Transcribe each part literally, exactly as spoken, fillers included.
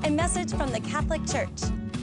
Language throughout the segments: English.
A message from the Catholic Church.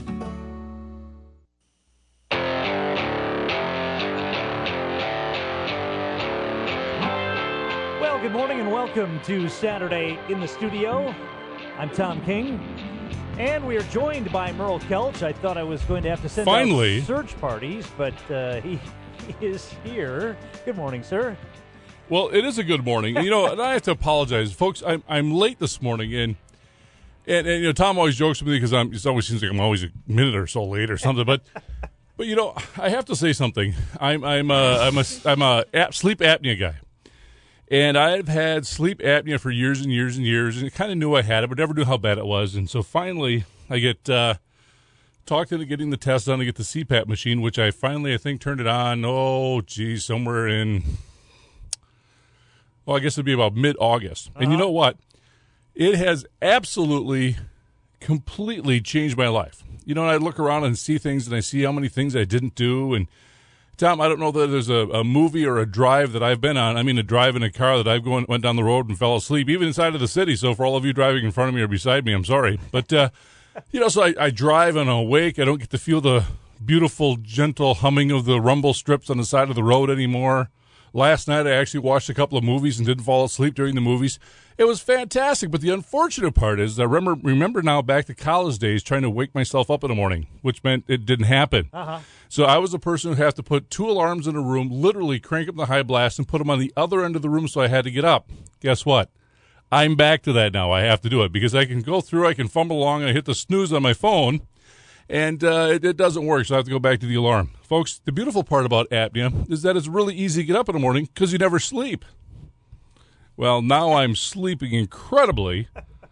Well, good morning and welcome to Saturday in the Studio. I'm Tom King, and we are joined by Merle Kelch. I thought I was going to have to send Finally. out search parties, but uh, he, he is here. Good morning, sir. Well, it is a good morning. You know, and I have to apologize. Folks, I'm I'm late this morning, and, and, and you know, Tom always jokes with me because I'm, it always seems like I'm always a minute or so late or something, but, but you know, I have to say something. I'm, I'm, a, I'm, a, I'm a ap- sleep apnea guy, and I've had sleep apnea for years and years and years, and I kind of knew I had it, but never knew how bad it was, and so finally I get uh, talked into getting the test done to get the C PAP machine, which I finally, I think, turned it on, oh, geez, somewhere in... Well, I guess it'd be about mid-August. Uh-huh. And you know what? It has absolutely, completely changed my life. You know, and I look around and see things, and I see how many things I didn't do. And, Tom, I don't know that there's a, a movie or a drive that I've been on. I mean, a drive in a car that I've gone, went down the road and fell asleep, even inside of the city. So for all of you driving in front of me or beside me, I'm sorry. But, uh, you know, so I, I drive and I'm awake. I don't get to feel the beautiful, gentle humming of the rumble strips on the side of the road anymore. Last night, I actually watched a couple of movies and didn't fall asleep during the movies. It was fantastic, but the unfortunate part is I remember remember now back to college days trying to wake myself up in the morning, which meant it didn't happen. Uh-huh. So I was a person who had to put two alarms in a room, literally crank up the high blast and put them on the other end of the room so I had to get up. Guess what? I'm back to that now. I have to do it because I can go through, I can fumble along, and I hit the snooze on my phone, and uh, it, it doesn't work, so I have to go back to the alarm. Folks, the beautiful part about apnea is that it's really easy to get up in the morning because you never sleep. Well, now I'm sleeping incredibly.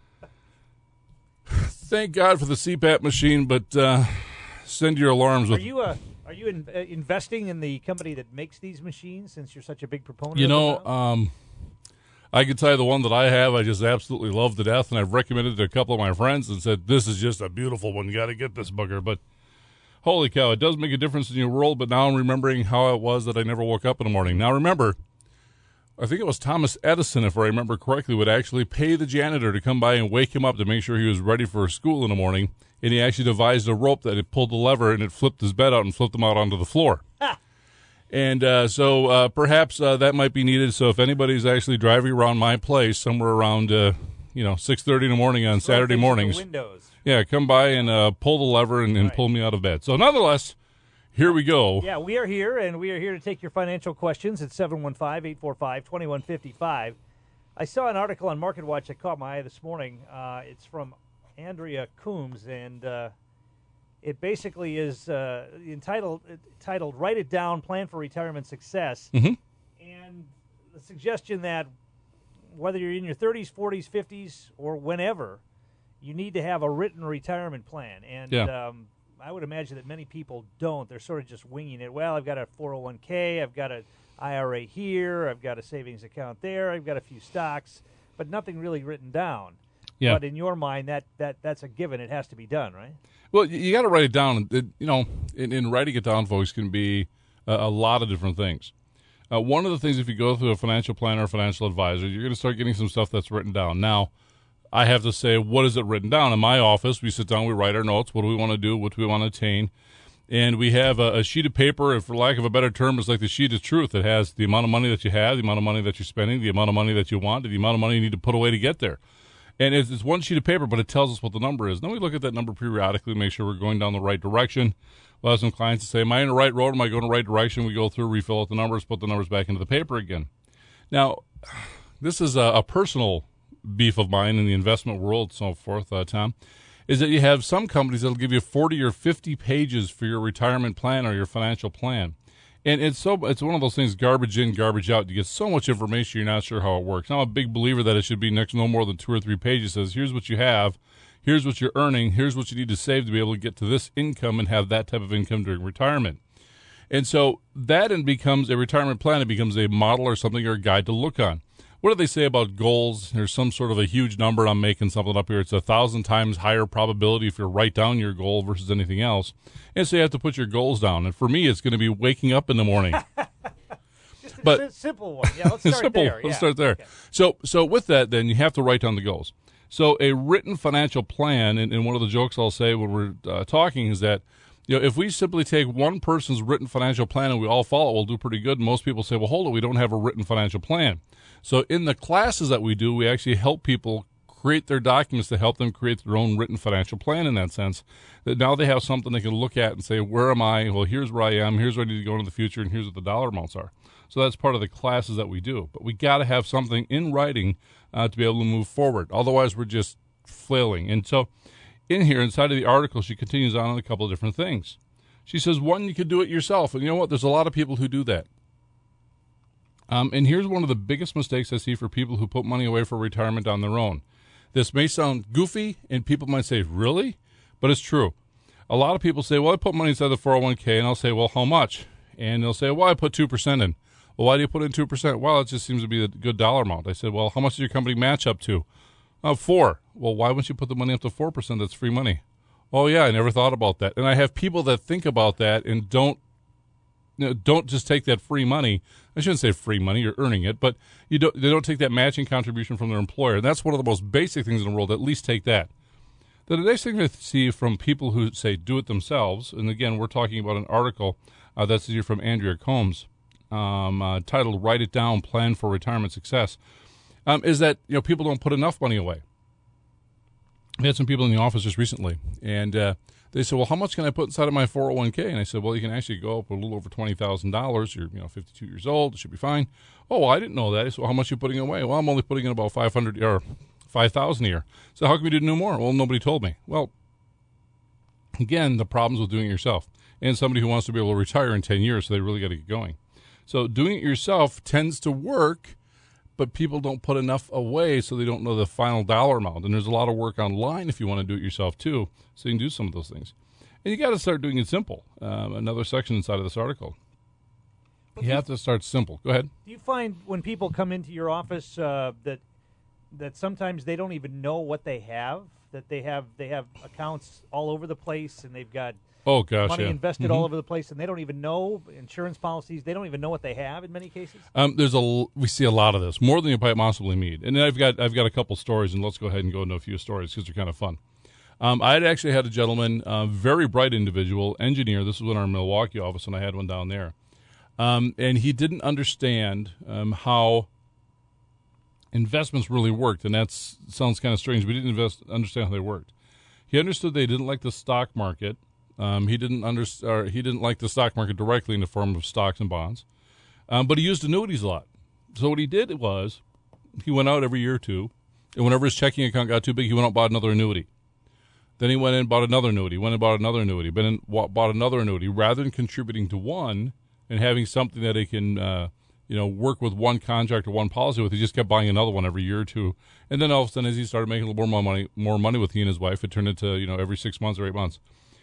Thank God for the C PAP machine, but uh, send your alarms with... Are you, uh, are you in, uh, investing in the company that makes these machines since you're such a big proponent You of know, them now? um, I can tell you the one that I have, I just absolutely love to death, and I've recommended it to a couple of my friends and said, this is just a beautiful one. You got to get this bugger. But holy cow, it does make a difference in your world, but now I'm remembering how it was that I never woke up in the morning. Now remember, I think it was Thomas Edison, if I remember correctly, would actually pay the janitor to come by and wake him up to make sure he was ready for school in the morning, and he actually devised a rope that it pulled the lever and it flipped his bed out and flipped him out onto the floor. Ah. And uh, so uh, perhaps uh, that might be needed. So if anybody's actually driving around my place somewhere around, uh, you know, six thirty in the morning on Saturday mornings, windows. yeah, come by and uh, pull the lever and, and Right. pull me out of bed. So nonetheless, here we go. Yeah, we are here, and we are here to take your financial questions at seven one five, eight four five, two one five five. I saw an article on MarketWatch that caught my eye this morning. Uh, it's from Andrea Coombs, and uh, it basically is uh, entitled, titled Write It Down, Plan for Retirement Success. Mm-hmm. And the suggestion that whether you're in your thirties, forties, fifties, or whenever, you need to have a written retirement plan. And Yeah. um, I would imagine that many people don't. They're sort of just winging it. Well, I've got a four oh one k, I've got an I R A here, I've got a savings account there, I've got a few stocks, but nothing really written down. Yeah. But in your mind, that, that that's a given. It has to be done, right? Well, you, you got to write it down. It, you know, in, in writing it down, folks, can be a, a lot of different things. Uh, one of the things, if you go through a financial planner or financial advisor, you're going to start getting some stuff that's written down. Now, I have to say, what is it written down? In my office, we sit down, we write our notes. What do we want to do? What do we want to attain? And we have a, a sheet of paper, and for lack of a better term, it's like the sheet of truth. It has the amount of money that you have, the amount of money that you're spending, the amount of money that you want, and the amount of money you need to put away to get there. And it's, it's one sheet of paper, but it tells us what the number is. Then we look at that number periodically, make sure we're going down the right direction. We'll have some clients that say, am I in the right road? Am I going the right direction? We go through, refill out the numbers, put the numbers back into the paper again. Now, this is a, a personal beef of mine in the investment world, so forth, uh, Tom, is that you have some companies that will give you forty or fifty pages for your retirement plan or your financial plan. And it's so it's one of those things, garbage in, garbage out. You get so much information, you're not sure how it works. I'm a big believer that it should be next no more than two or three pages. It says, here's what you have, here's what you're earning, here's what you need to save to be able to get to this income and have that type of income during retirement. And so that then becomes a retirement plan. It becomes a model or something or a guide to look on. What do they say about goals? There's some sort of a huge number. I'm making something up here. It's a thousand times higher probability if you write down your goal versus anything else. And so you have to put your goals down. And for me, it's going to be waking up in the morning. Just a But- si- simple one. Yeah, let's start Simple. there. Let's Yeah. start there. Okay. So, so with that, then you have to write down the goals. So a written financial plan, and, and one of the jokes I'll say when we're uh, talking is that, you know, if we simply take one person's written financial plan and we all follow it, we'll do pretty good. And most people say, well, hold it, we don't have a written financial plan. So in the classes that we do, we actually help people create their documents to help them create their own written financial plan in that sense. That now they have something they can look at and say, where am I? Well, here's where I am. Here's where I need to go into the future, and here's what the dollar amounts are. So that's part of the classes that we do. But we got to have something in writing uh, to be able to move forward. Otherwise, we're just flailing. And so in here, inside of the article, she continues on a couple of different things. She says, one, you could do it yourself. And you know what? There's a lot of people who do that. Um, and here's one of the biggest mistakes I see for people who put money away for retirement on their own. This may sound goofy, and people might say, really? But it's true. A lot of people say, well, I put money inside the four oh one k, and I'll say, well, how much? And they'll say, well, I put two percent in. Well, why do you put in two percent? Well, it just seems to be a good dollar amount. I said, well, how much does your company match up to? Uh, four. Well, why wouldn't you put the money up to four percent? That's free money. Oh, yeah, I never thought about that. And I have people that think about that and don't you know, don't just take that free money. I shouldn't say free money, you're earning it, but you don't, they don't take that matching contribution from their employer. And that's one of the most basic things in the world. At least take that. The next thing I see from people who say do it themselves, and again, we're talking about an article uh, that's here from Andrea Combs, um, uh, titled "Write It Down: Plan for Retirement Success," um, is that you know people don't put enough money away. We had some people in the office just recently, and uh, they said, well, how much can I put inside of my four oh one k? And I said, well, you can actually go up a little over twenty thousand dollars. You're you know fifty-two years old. It should be fine. Oh, well, I didn't know that. I said, well, how much are you putting away? Well, I'm only putting in about five hundred or five thousand a year. So how come you didn't know more? Well, nobody told me. Well, again, the problems with doing it yourself. And somebody who wants to be able to retire in ten years, so they really got to get going. So doing it yourself tends to work, but people don't put enough away so they don't know the final dollar amount. And there's a lot of work online if you want to do it yourself too, so you can do some of those things. And you got to start doing it simple. Um, another section inside of this article. You have to start simple. Go ahead. Do you find when people come into your office uh, that that sometimes they don't even know what they have? That they have they have accounts all over the place, and they've got oh gosh, money yeah. invested mm-hmm. all over the place, and they don't even know insurance policies. They don't even know what they have in many cases. Um, there's a we see a lot of this, more than you might possibly need. And I've got I've got a couple stories, and let's go ahead and go into a few stories because they're kind of fun. Um, I had actually had a gentleman, a very bright individual, engineer. This was in our Milwaukee office, and I had one down there. Um, and he didn't understand um, how investments really worked, and that sounds kind of strange, but he didn't invest, understand how they worked. He understood they didn't like the stock market. Um, he didn't under, or he didn't like the stock market directly in the form of stocks and bonds, um, but he used annuities a lot. So what he did was he went out every year or two, and whenever his checking account got too big, he went out and bought another annuity. Then he went in and bought another annuity, went and bought another annuity, but then bought another annuity. Rather than contributing to one and having something that he can, uh, you know, work with one contract or one policy with, he just kept buying another one every year or two. And then all of a sudden, as he started making a little more money, more money with he and his wife, it turned into, you know, every six months or eight months.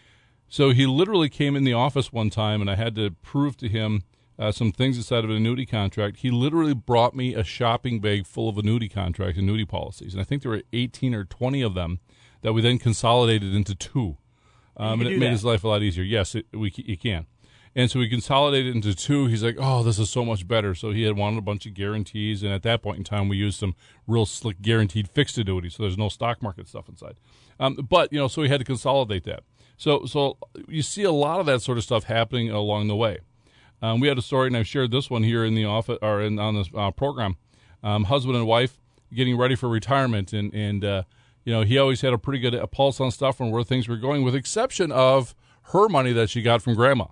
So he literally came in the office one time, and I had to prove to him uh, some things inside of an annuity contract. He literally brought me a shopping bag full of annuity contracts, annuity policies, and I think there were eighteen or twenty of them that we then consolidated into two. Um, and it made that. his life a lot easier. Yes, it, we you can. And so we consolidated into two. He's like, oh, this is so much better. So he had wanted a bunch of guarantees, and at that point in time, we used some real slick guaranteed fixed annuities, so there's no stock market stuff inside. Um, but, you know, so we had to consolidate that. So so you see a lot of that sort of stuff happening along the way. Um, we had a story, and I've shared this one here in the office or in, on this uh, program. Um, husband and wife getting ready for retirement, and, and uh, you know, he always had a pretty good pulse on stuff and where things were going, with the exception of her money that she got from grandma.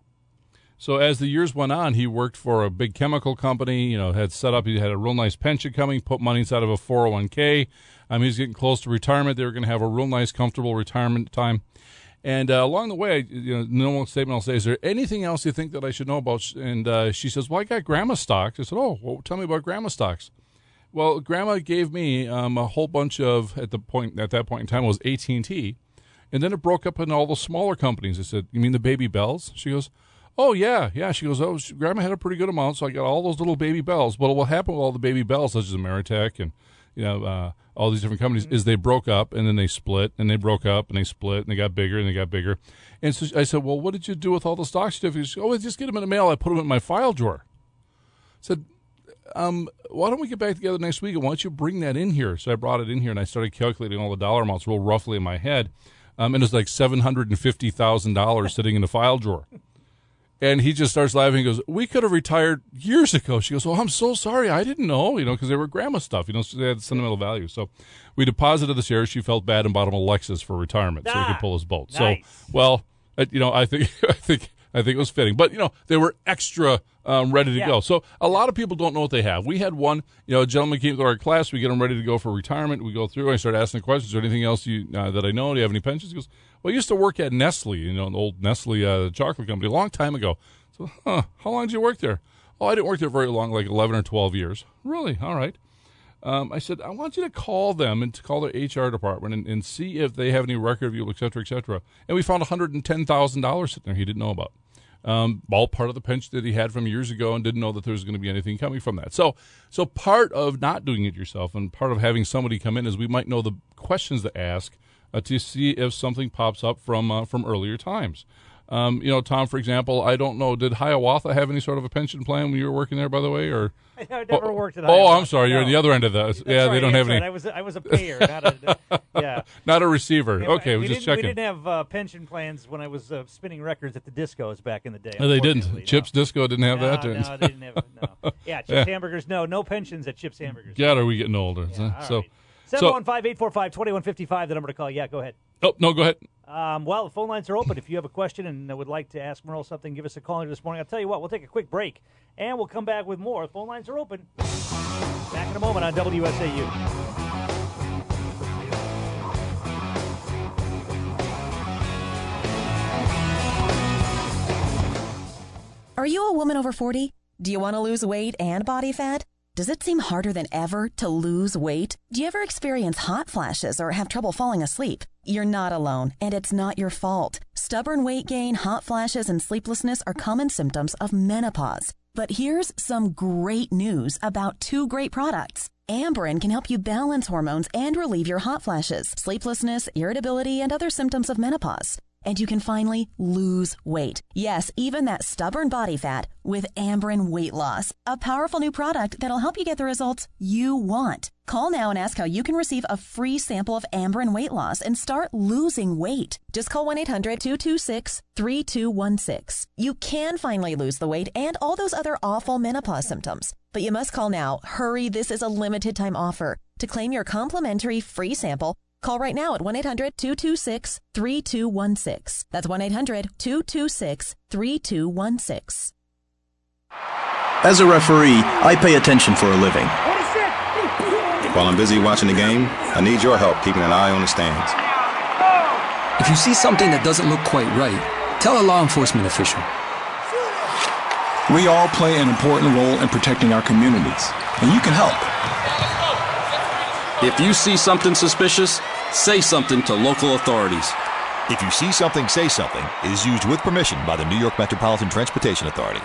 So as the years went on, he worked for a big chemical company, you know, had set up, he had a real nice pension coming, put money inside of a four oh one k. Um, he was getting close to retirement. They were going to have a real nice, comfortable retirement time. And uh, along the way, you know, normal statement I'll say, is there anything else you think that I should know about? And uh, she says, well, I got grandma stocks. I said, oh, well, tell me about grandma stocks. Well, grandma gave me um, a whole bunch of, at the point, at that point in time, it was A T and T. And then it broke up into all the smaller companies. I said, you mean the Baby Bells? She goes, oh, yeah, yeah. She goes, oh, she, grandma had a pretty good amount, so I got all those little Baby Bells. Well, what happened with all the Baby Bells, such as Ameritech and, you know, uh, all these different companies, mm-hmm. is they broke up, and then they split, and they broke up, and they split, and they got bigger, and they got bigger. And so I said, well, what did you do with all the stock certificates? She said, oh, I just get them in the mail. I put them in my file drawer. I said, um, why don't we get back together next week? And why don't you bring that in here? So I brought it in here, and I started calculating all the dollar amounts real roughly in my head. Um, and it's like seven hundred fifty thousand dollars sitting in the file drawer. And he just starts laughing. He goes, we could have retired years ago. She goes, oh, I'm so sorry. I didn't know, you know, because they were grandma stuff. You know, so they had sentimental value. So we deposited the shares. She felt bad and bought him a Lexus for retirement ah, so he could pull his boat. Nice. So, well, uh, you know, I think I think, I think it was fitting. But, you know, they were extra um, ready to yeah. go. So a lot of people don't know what they have. We had one, you know, a gentleman came to our class. We get him ready to go for retirement. We go through. I start asking questions. Is there anything else you uh, that I know? Do you have any pensions? He goes, well, I used to work at Nestle, you know, an old Nestle uh, chocolate company a long time ago. So, huh, how long did you work there? Oh, I didn't work there very long, like eleven or twelve years. Really? All right. Um, I said, I want you to call them and to call their H R department and, and see if they have any record of you, et cetera, et cetera. And we found one hundred ten thousand dollars sitting there he didn't know about. Um, all part of the pension that he had from years ago and didn't know that there was going to be anything coming from that. So, so part of not doing it yourself and part of having somebody come in is we might know the questions to ask uh, to see if something pops up from uh, from earlier times. Um, you know, Tom, for example, I don't know, did Hiawatha have any sort of a pension plan when you were working there, by the way? Or I never oh, worked at Oh, Hiawatha. I'm sorry. No. You're on the other end of that. That's yeah, right, they don't have right. any. I was, I was a payer, not a, yeah. Not a receiver. Yeah, okay, we we're just didn't, checking. We didn't have uh, pension plans when I was uh, spinning records at the discos back in the day. No, they didn't. No. Chips Disco didn't have no, that? No, they didn't have no. Yeah, Chips Yeah. Hamburgers, no. No pensions at Chips Hamburgers. God, are we getting older? Yeah, so, right. seven one five, eight four five, two one five five, the number to call. Yeah, go ahead. Oh, no, go ahead. Um, well, the phone lines are open. If you have a question and would like to ask Merle something, give us a call this morning. I'll tell you what, we'll take a quick break, and we'll come back with more. The phone lines are open. Back in a moment on W S A U. Are you a woman over forty? Do you want to lose weight and body fat? Does it seem harder than ever to lose weight? Do you ever experience hot flashes or have trouble falling asleep? You're not alone, and it's not your fault. Stubborn weight gain, hot flashes, and sleeplessness are common symptoms of menopause. But here's some great news about two great products. Amberen can help you balance hormones and relieve your hot flashes, sleeplessness, irritability, and other symptoms of menopause. And you can finally lose weight. Yes, even that stubborn body fat with Amberen Weight Loss, a powerful new product that'll help you get the results you want. Call now and ask how you can receive a free sample of Amberen Weight Loss and start losing weight. Just call one eight hundred, two two six, three two one six. You can finally lose the weight and all those other awful menopause symptoms. But you must call now. Hurry, this is a limited time offer. To claim your complimentary free sample, call right now at one eight hundred, two two six, three two one six. That's one eight hundred, two two six, three two one six. As a referee, I pay attention for a living. While I'm busy watching the game, I need your help keeping an eye on the stands. If you see something that doesn't look quite right, tell a law enforcement official. We all play an important role in protecting our communities, and you can help. If you see something suspicious, say something to local authorities. If you see something, say something is used with permission by the New York Metropolitan Transportation Authority.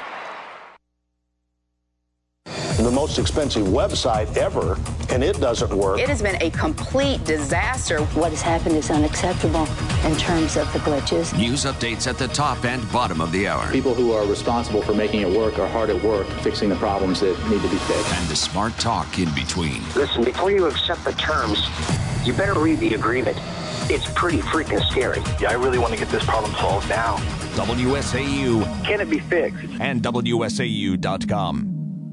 The most expensive website ever, and it doesn't work. It has been a complete disaster. What has happened is unacceptable in terms of the glitches. News updates at the top and bottom of the hour. People who are responsible for making it work are hard at work fixing the problems that need to be fixed. And the smart talk in between. Listen, before you accept the terms, you better read the agreement. It's pretty freaking scary. Yeah, I really want to get this problem solved now. W S A U. Can it be fixed? And W S A U dot com.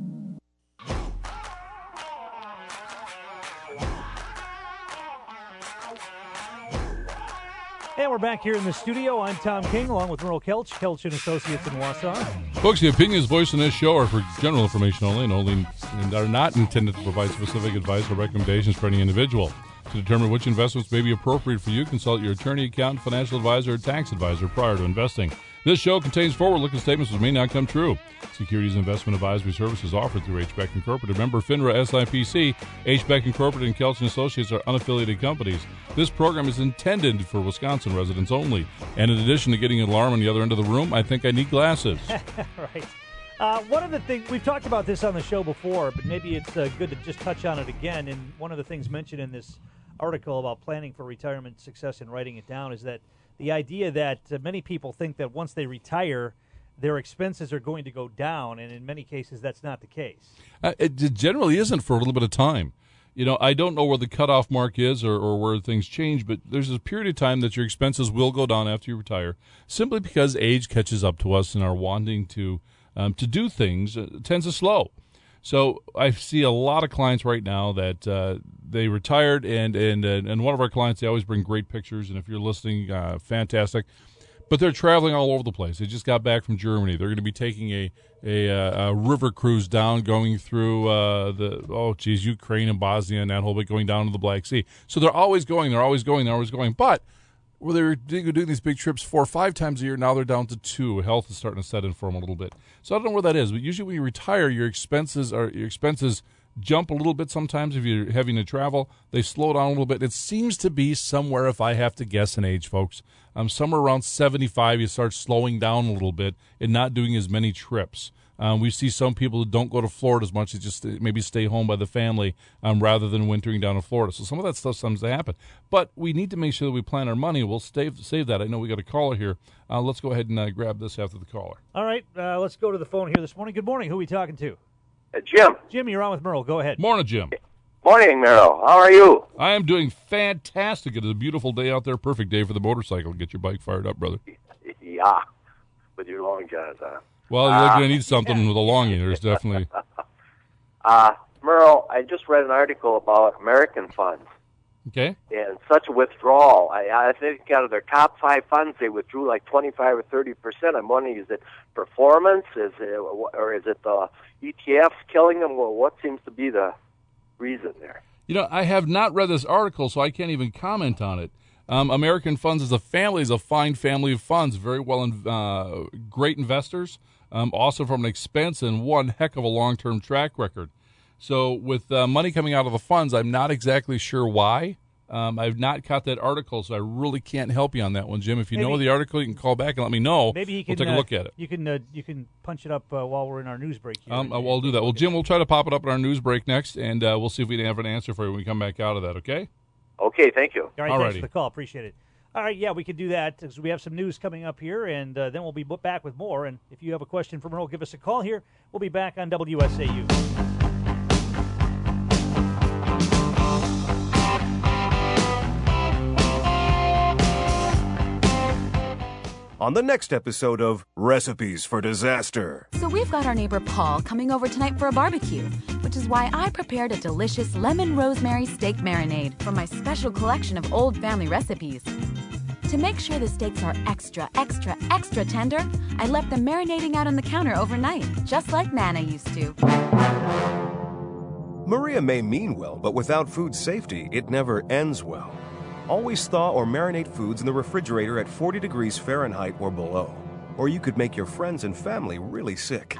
And we're back here in the studio. I'm Tom King, along with Merle Kelch, Kelch and Associates in Wausau. Folks, the opinions voiced in this show are for general information only and only and are not intended to provide specific advice or recommendations for any individual. To determine which investments may be appropriate for you, consult your attorney, accountant, financial advisor, or tax advisor prior to investing. This show contains forward-looking statements which may not come true. Securities and investment advisory services offered through H. Beck Incorporated. Member FINRA S I P C. H. Beck Incorporated and Kelch and Associates are unaffiliated companies. This program is intended for Wisconsin residents only. And in addition to getting an alarm on the other end of the room, I think I need glasses. Right. Uh, one of the things, we've talked about this on the show before, but maybe it's uh, good to just touch on it again. And one of the things mentioned in this article about planning for retirement success and writing it down is that the idea that uh, many people think that once they retire, their expenses are going to go down, and in many cases that's not the case. Uh, it generally isn't for a little bit of time. You know, I don't know where the cutoff mark is or, or where things change, but there's a period of time that your expenses will go down after you retire, simply because age catches up to us and our wanting to um, to do things uh, tends to slow. So I see a lot of clients right now that uh, they retired, and and and one of our clients, they always bring great pictures, and if you're listening, uh, fantastic. But they're traveling all over the place. They just got back from Germany. They're going to be taking a a, a river cruise down, going through uh, the oh geez, Ukraine and Bosnia and that whole bit, going down to the Black Sea. So they're always going. They're always going. They're always going. But where they were doing these big trips four or five times a year, now they're down to two. Health is starting to set in for them a little bit. So I don't know where that is. But usually when you retire, your expenses are your expenses jump a little bit sometimes if you're having to travel. They slow down a little bit. It seems to be somewhere, if I have to guess an age, folks, um, somewhere around seventy-five, you start slowing down a little bit and not doing as many trips. Um, we see some people who don't go to Florida as much, they just maybe stay home by the family um, rather than wintering down in Florida. So some of that stuff seems to happen. But we need to make sure that we plan our money. We'll save, save that. I know we got a caller here. Uh, let's go ahead and uh, grab this after the caller. All right, uh, let's go to the phone here this morning. Good morning. Who are we talking to? Uh, Jim. Jim, you're on with Merle. Go ahead. Morning, Jim. Morning, Merle. How are you? I am doing fantastic. It is a beautiful day out there. Perfect day for the motorcycle. Get your bike fired up, brother. Yeah, with your long johns on. Well, you're uh, going to need something yeah. with a longie. There's definitely. uh, Merle, I just read an article about American funds. Okay. And such a withdrawal. I, I think out of their top five funds, they withdrew like twenty-five or thirty percent. I'm wondering, is it performance? Is it, or is it the E T Fs killing them? Well, what seems to be the reason there? You know, I have not read this article, so I can't even comment on it. Um, American Funds as a family is a fine family of funds, very well, in, uh, great investors, um, also from an expense and one heck of a long-term track record. So with uh, money coming out of the funds, I'm not exactly sure why. Um, I've not caught that article, so I really can't help you on that one, Jim. If you maybe, know the article, you can call back and let me know. Maybe you can, we'll take a look uh, at it. You can uh, you can punch it up uh, while we're in our news break here. Um, I'll do that. Well, Jim, we'll try to pop it up in our news break next, and uh, we'll see if we can have an answer for you when we come back out of that, okay? Okay, thank you. All right, Alrighty. Thanks for the call. Appreciate it. All right, yeah, we could do that because we have some news coming up here, and uh, then we'll be back with more. And if you have a question for Merle, give us a call here. We'll be back on W S A U. On the next episode of Recipes for Disaster. So we've got our neighbor Paul coming over tonight for a barbecue, which is why I prepared a delicious lemon rosemary steak marinade from my special collection of old family recipes. To make sure the steaks are extra, extra, extra tender, I left them marinating out on the counter overnight, just like Nana used to. Maria may mean well, but without food safety, it never ends well. Always thaw or marinate foods in the refrigerator at forty degrees Fahrenheit or below, or you could make your friends and family really sick.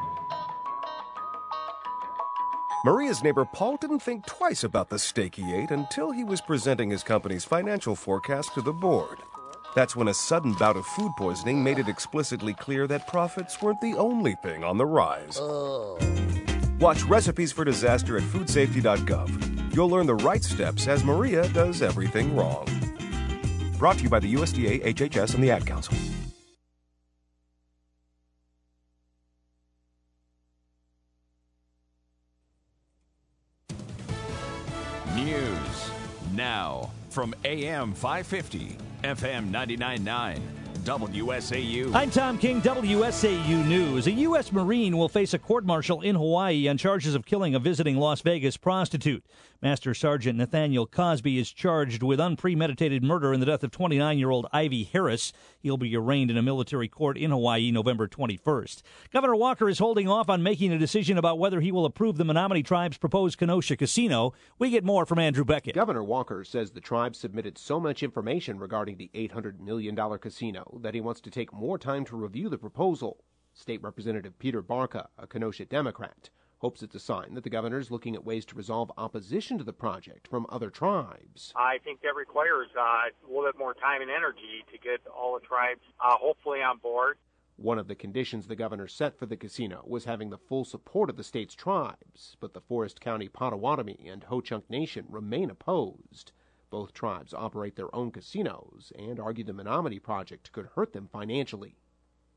Maria's neighbor Paul didn't think twice about the steak he ate until he was presenting his company's financial forecast to the board. That's when a sudden bout of food poisoning made it explicitly clear that profits weren't the only thing on the rise. Oh. Watch Recipes for Disaster at food safety dot gov. You'll learn the right steps as Maria does everything wrong. Brought to you by the U S D A, H H S, and the Ad Council. News now from A M five fifty, F M ninety-nine point nine. W S A U. I'm Tom King, W S A U News. A U S Marine will face a court-martial in Hawaii on charges of killing a visiting Las Vegas prostitute. Master Sergeant Nathaniel Cosby is charged with unpremeditated murder in the death of twenty-nine-year-old Ivy Harris. He'll be arraigned in a military court in Hawaii November twenty-first. Governor Walker is holding off on making a decision about whether he will approve the Menominee Tribe's proposed Kenosha Casino. We get more from Andrew Beckett. Governor Walker says the tribe submitted so much information regarding the eight hundred million dollars casino that he wants to take more time to review the proposal. State Representative Peter Barca, a Kenosha Democrat, hopes it's a sign that the governor is looking at ways to resolve opposition to the project from other tribes. I think that requires uh, a little bit more time and energy to get all the tribes uh, hopefully on board. One of the conditions the governor set for the casino was having the full support of the state's tribes, but the Forest County Potawatomi and Ho-Chunk Nation remain opposed. Both tribes operate their own casinos and argue the Menominee project could hurt them financially.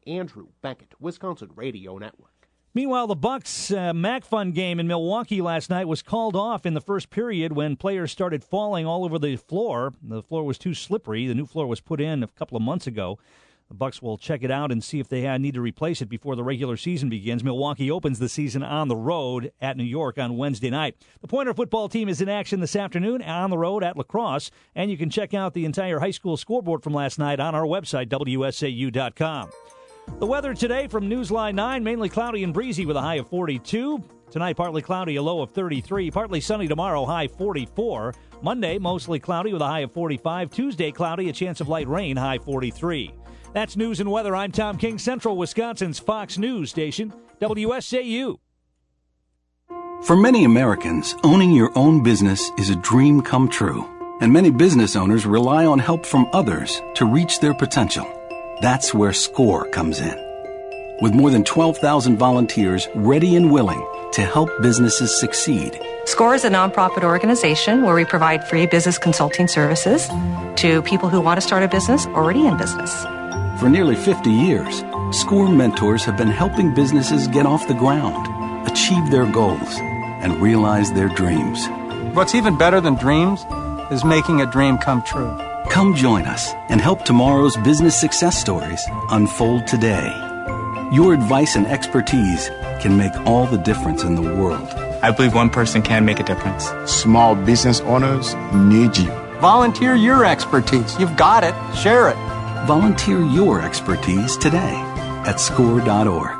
Andrew Beckett, Wisconsin Radio Network. Meanwhile, the Bucks uh, MacFun game in Milwaukee last night was called off in the first period when players started falling all over the floor. The floor was too slippery. The new floor was put in a couple of months ago. The Bucks will check it out and see if they need to replace it before the regular season begins. Milwaukee opens the season on the road at New York on Wednesday night. The Pointer football team is in action this afternoon on the road at La Crosse, and you can check out the entire high school scoreboard from last night on our website, W S A U dot com. The weather today from Newsline nine, mainly cloudy and breezy with a high of forty-two. Tonight, partly cloudy, a low of thirty-three. Partly sunny tomorrow, high forty-four. Monday, mostly cloudy with a high of forty-five. Tuesday, cloudy, a chance of light rain, high forty-three. That's news and weather. I'm Tom King, Central Wisconsin's Fox News station, W S A U. For many Americans, owning your own business is a dream come true. And many business owners rely on help from others to reach their potential. That's where SCORE comes in. With more than twelve thousand volunteers ready and willing to help businesses succeed. SCORE is a nonprofit organization where we provide free business consulting services to people who want to start a business already in business. For nearly fifty years, SCORE mentors have been helping businesses get off the ground, achieve their goals, and realize their dreams. What's even better than dreams is making a dream come true. Come join us and help tomorrow's business success stories unfold today. Your advice and expertise can make all the difference in the world. I believe one person can make a difference. Small business owners need you. Volunteer your expertise. You've got it. Share it. Volunteer your expertise today at score dot org.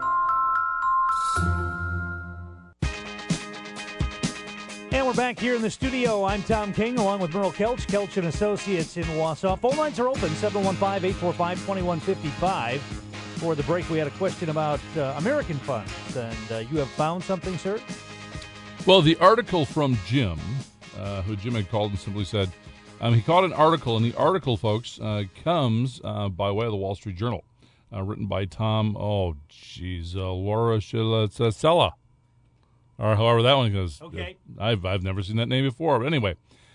And we're back here in the studio. I'm Tom King, along with Merle Kelch, Kelch and Associates in Wausau. Phone lines are open, seven one five, eight four five, two one five five. For the break, we had a question about uh, American funds, and uh, you have found something, sir? Well, the article from Jim, uh, who Jim had called and simply said, um, he called an article, and the article, folks, uh, comes uh, by way of the Wall Street Journal, uh, written by Tom, oh, geez, uh, Laura Sella. Or however that one goes. Okay. I've I've never seen that name before. But anyway,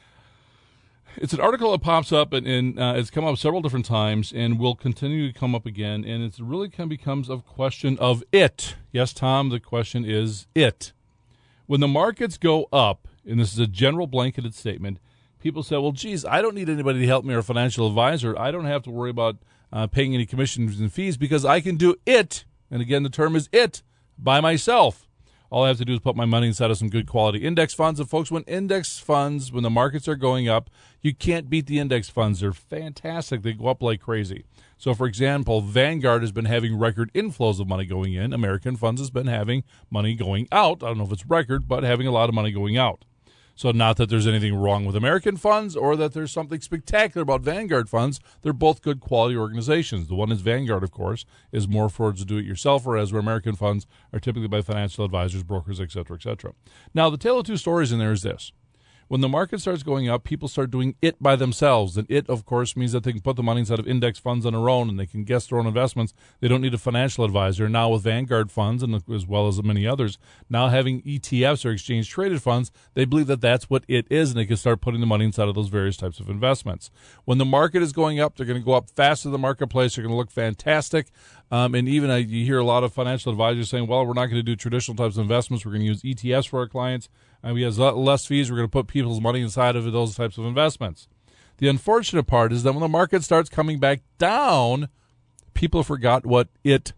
it's an article that pops up, and, and uh, it's come up several different times and will continue to come up again. And it really kind of becomes a question of it. Yes, Tom, the question is it. When the markets go up, and this is a general blanketed statement, people say, well, geez, I don't need anybody to help me or a financial advisor. I don't have to worry about uh, paying any commissions and fees because I can do it. And again, the term is it by myself. All I have to do is put my money inside of some good quality index funds. And folks, when index funds, when the markets are going up, you can't beat the index funds. They're fantastic. They go up like crazy. So, for example, Vanguard has been having record inflows of money going in. American funds has been having money going out. I don't know if it's record, but having a lot of money going out. So not that there's anything wrong with American funds or that there's something spectacular about Vanguard funds. They're both good quality organizations. The one is Vanguard, of course, is more for the do-it-yourself, whereas where American funds are typically by financial advisors, brokers, et cetera, et cetera. Now, the tale of two stories in there is this. When the market starts going up, people start doing it by themselves. And it, of course, means that they can put the money inside of index funds on their own and they can guess their own investments. They don't need a financial advisor. Now with Vanguard funds, and as well as many others, now having E T Fs or exchange-traded funds, they believe that that's what it is, and they can start putting the money inside of those various types of investments. When the market is going up, they're going to go up faster than the marketplace. They're going to look fantastic. Um, and even uh, you hear a lot of financial advisors saying, well, we're not going to do traditional types of investments. We're going to use E T Fs for our clients. And we have less fees. We're going to put people's money inside of those types of investments. The unfortunate part is that when the market starts coming back down, people forgot what it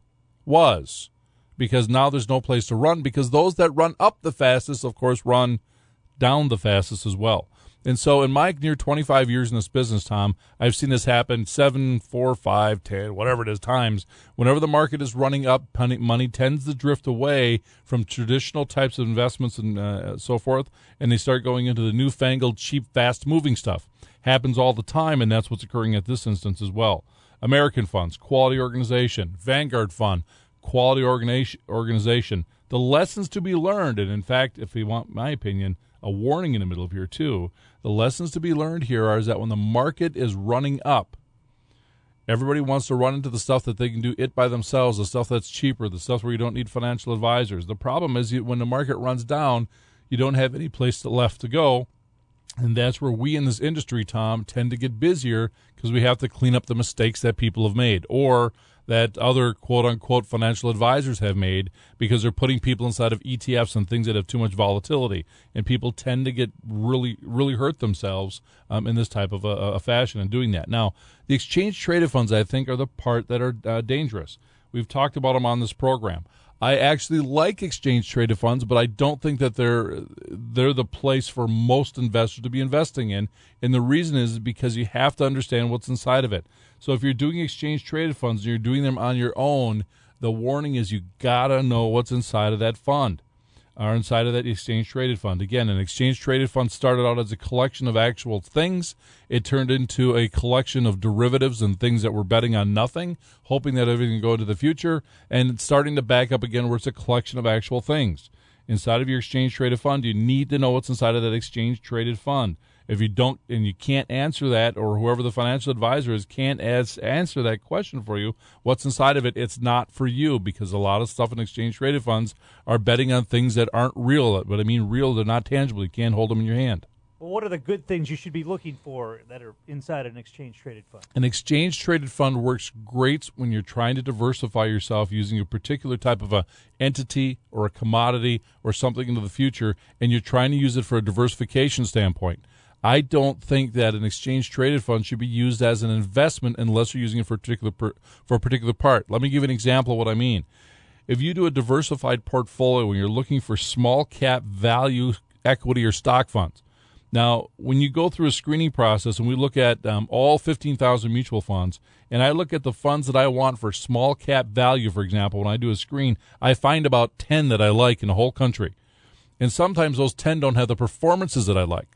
was. Because now there's no place to run, because those that run up the fastest, of course, run down the fastest as well. And so in my near twenty-five years in this business, Tom, I've seen this happen seven, four, five, ten, whatever it is, times. Whenever the market is running up, money tends to drift away from traditional types of investments and uh, so forth, and they start going into the newfangled, cheap, fast-moving stuff. Happens all the time, and that's what's occurring at this instance as well. American funds, quality organization. Vanguard fund, quality organization. The lessons to be learned, and in fact, if you want my opinion, a warning in the middle of here too. The lessons to be learned here are is that when the market is running up, everybody wants to run into the stuff that they can do it by themselves, the stuff that's cheaper, the stuff where you don't need financial advisors. The problem is you, when the market runs down, you don't have any place left to go, and that's where we in this industry, Tom, tend to get busier because we have to clean up the mistakes that people have made or that other quote-unquote financial advisors have made because they're putting people inside of E T Fs and things that have too much volatility. And people tend to get really, really hurt themselves um, in this type of a, a fashion in doing that. Now, the exchange-traded funds, I think, are the part that are uh, dangerous. We've talked about them on this program. I actually like exchange-traded funds, but I don't think that they're they're the place for most investors to be investing in. And the reason is because you have to understand what's inside of it. So if you're doing exchange-traded funds and you're doing them on your own, the warning is you got to know what's inside of that fund or inside of that exchange-traded fund. Again, an exchange-traded fund started out as a collection of actual things. It turned into a collection of derivatives and things that were betting on nothing, hoping that everything would go into the future, and it's starting to back up again where it's a collection of actual things. Inside of your exchange-traded fund, you need to know what's inside of that exchange-traded fund. If you don't, and you can't answer that, or whoever the financial advisor is can't as, answer that question for you, what's inside of it, it's not for you, because a lot of stuff in exchange-traded funds are betting on things that aren't real. But I mean real, they're not tangible. You can't hold them in your hand. Well, what are the good things you should be looking for that are inside an exchange-traded fund? An exchange-traded fund works great when you're trying to diversify yourself using a particular type of a entity or a commodity or something into the future, and you're trying to use it for a diversification standpoint. I don't think that an exchange-traded fund should be used as an investment unless you're using it for a particular per, for a particular part. Let me give you an example of what I mean. If you do a diversified portfolio when you're looking for small-cap value equity or stock funds, now, when you go through a screening process and we look at um, all fifteen thousand mutual funds, and I look at the funds that I want for small-cap value, for example, when I do a screen, I find about ten that I like in the whole country. And sometimes those ten don't have the performances that I like.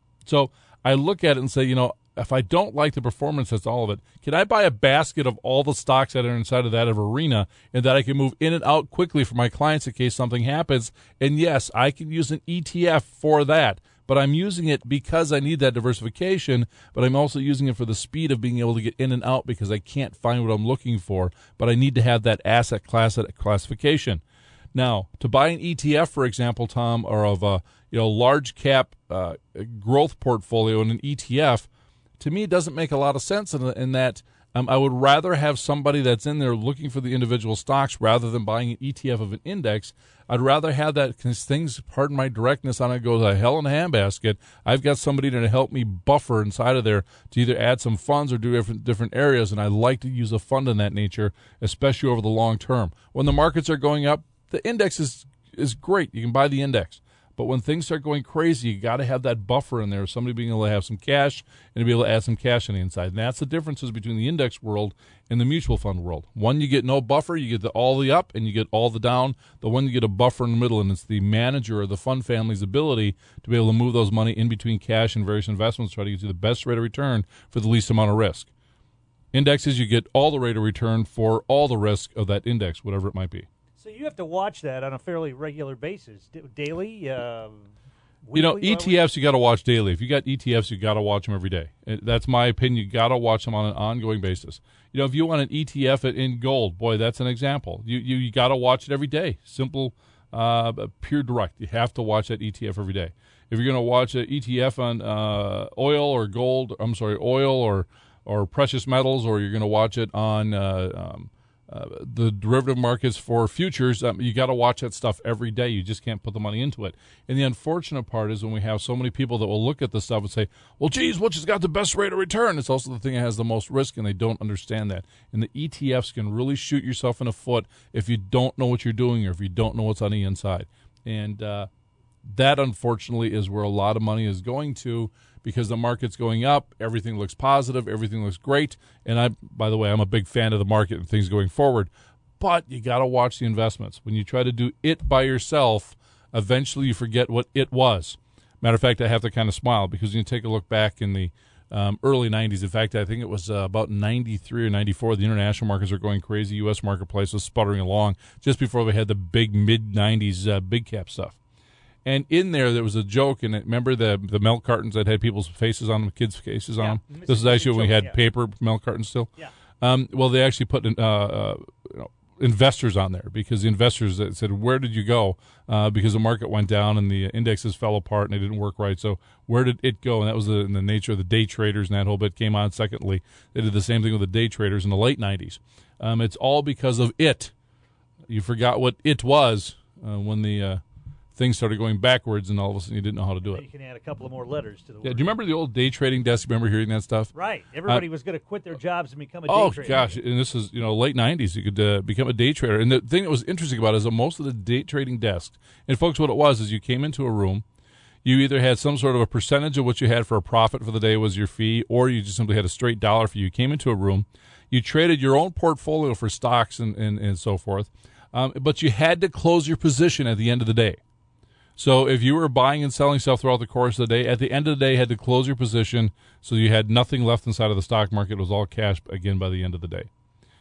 So I look at it and say, you know, if I don't like the performance, that's all of it. Can I buy a basket of all the stocks that are inside of that of Arena and that I can move in and out quickly for my clients in case something happens? And yes, I can use an E T F for that, but I'm using it because I need that diversification, but I'm also using it for the speed of being able to get in and out because I can't find what I'm looking for, but I need to have that asset class classification. Now, to buy an E T F, for example, Tom, or of a you know large cap uh, growth portfolio in an E T F, to me it doesn't make a lot of sense in, in that um, I would rather have somebody that's in there looking for the individual stocks rather than buying an E T F of an index. I'd rather have that because things, pardon my directness, on it go to hell in a handbasket. I've got somebody to help me buffer inside of there to either add some funds or do different different areas, and I like to use a fund in that nature, especially over the long term. When the markets are going up, the index is is great. You can buy the index. But when things start going crazy, you got to have that buffer in there, somebody being able to have some cash and to be able to add some cash on the inside. And that's the differences between the index world and the mutual fund world. One, you get no buffer, you get the, all the up, and you get all the down. The one, you get a buffer in the middle, and it's the manager or the fund family's ability to be able to move those money in between cash and various investments, try to get you the best rate of return for the least amount of risk. Indexes, you get all the rate of return for all the risk of that index, whatever it might be. So you have to watch that on a fairly regular basis, D- daily. Uh, you know, E T Fs you got to watch daily. If you got E T Fs, you got to watch them every day. That's my opinion. You got to watch them on an ongoing basis. You know, if you want an E T F in gold, boy, that's an example. You you, you got to watch it every day. Simple, uh, pure direct. You have to watch that E T F every day. If you're going to watch an E T F on uh, oil or gold, I'm sorry, oil or or precious metals, or you're going to watch it on uh, um, Uh, the derivative markets for futures, um, you got to watch that stuff every day. You just can't put the money into it. And the unfortunate part is when we have so many people that will look at the stuff and say, well, geez, which has got the best rate of return? It's also the thing that has the most risk, and they don't understand that. And the E T Fs can really shoot yourself in the foot if you don't know what you're doing or if you don't know what's on the inside. And uh, that, unfortunately, is where a lot of money is going to, because the market's going up, everything looks positive, everything looks great. And I, by the way, I'm a big fan of the market and things going forward. But you got to watch the investments. When you try to do it by yourself, eventually you forget what it was. Matter of fact, I have to kind of smile because when you take a look back in the um, early nineties, in fact, I think it was uh, about ninety-three or ninety-four, the international markets were going crazy. U S marketplace was sputtering along just before we had the big mid-nineties uh, big cap stuff. And in there, there was a joke, and remember the the milk cartons that had people's faces on them, kids' faces on yeah. them? This is actually when we had yeah. paper milk cartons still. Yeah. Um, well, they actually put uh, uh, you know, investors on there because the investors that said, where did you go? Uh, because the market went down and the indexes fell apart and they didn't work right. So where did it go? And that was the, in the nature of the day traders, and that whole bit came on. Secondly, they did the same thing with the day traders in the late nineties. Um, it's all because of it. You forgot what it was uh, when the uh, things started going backwards, and all of a sudden you didn't know how to do it. You can add a couple of more letters to the word. Yeah, do you remember the old day trading desk? Remember hearing that stuff? Right. Everybody uh, was going to quit their jobs and become a day oh, trader. Oh, gosh. And this is, you know, late nineties. You could uh, become a day trader. And the thing that was interesting about it is that most of the day trading desks, and folks, what it was is you came into a room, you either had some sort of a percentage of what you had for a profit for the day was your fee, or you just simply had a straight dollar fee. You came into a room, you traded your own portfolio for stocks and, and, and so forth, um, but you had to close your position at the end of the day. So if you were buying and selling stuff throughout the course of the day, at the end of the day, you had to close your position so you had nothing left inside of the stock market. It was all cash, again, by the end of the day.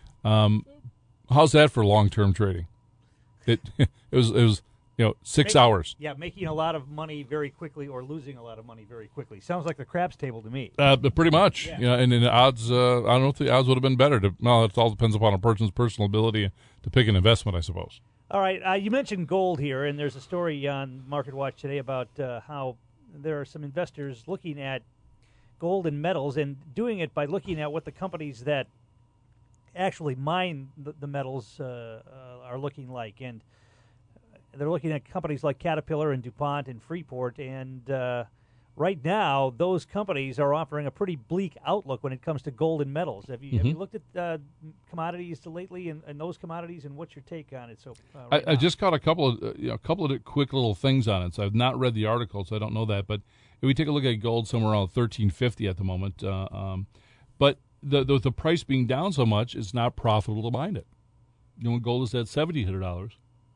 Um, how's that for long-term trading? It it was, it was you know, six Make, hours. Yeah, making a lot of money very quickly or losing a lot of money very quickly. Sounds like the craps table to me. Uh, but pretty much. Yeah. You know, and, and the odds, uh, I don't know if the odds would have been better. To, well, it all depends upon a person's personal ability to pick an investment, I suppose. All right, uh, you mentioned gold here, and there's a story on Market Watch today about uh, how there are some investors looking at gold and metals and doing it by looking at what the companies that actually mine the, the metals uh, uh, are looking like. And they're looking at companies like Caterpillar and DuPont and Freeport, and uh, right now those companies are offering a pretty bleak outlook when it comes to gold and metals. Have you, mm-hmm. have you looked at uh, commodities lately and, and those commodities, and what's your take on it? So uh, right I, I just caught a couple of uh, you know, a couple of quick little things on it. So I've not read the article, so I don't know that. But if we take a look at gold, somewhere around thirteen fifty at the moment. Uh, um, but the, the the price being down so much, it's not profitable to mine it. You know, when gold is at seventeen hundred dollars